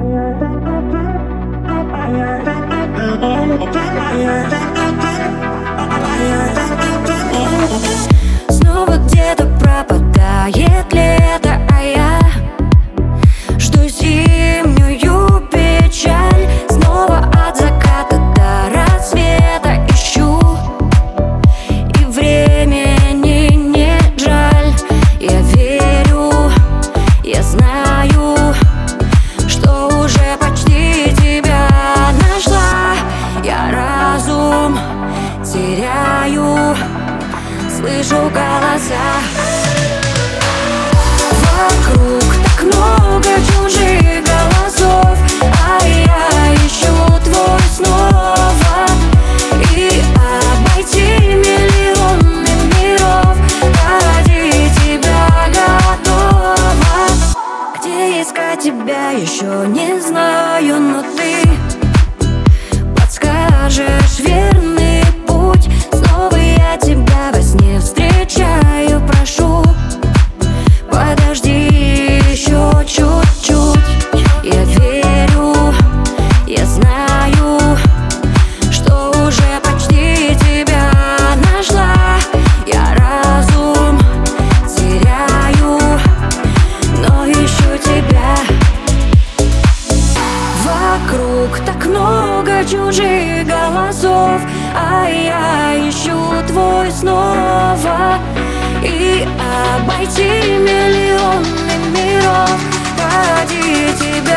Снова где-то пропадает лето, а я жду зимнюю печаль. Снова от заката до рассвета ищу, и времени не жаль. Я верю, я знаю, что уже почти тебя нашла. Я разум теряю, слышу голоса. Вокруг так много чужих голосов, а я ищу твой снова. И обойти миллионы миров ради тебя готова. Где искать тебя, еще не знаю, но ты подскажешь верный путь. Снова я тебя во сне встречаю, прошу, подожди еще чуть-чуть. Я верю, я знаю, что уже почти тебя нашла. Я разум теряю, но ищу тебя. Вокруг так много чужих голосов, а я ищу твой снова. И обойти миллионы миров ради тебя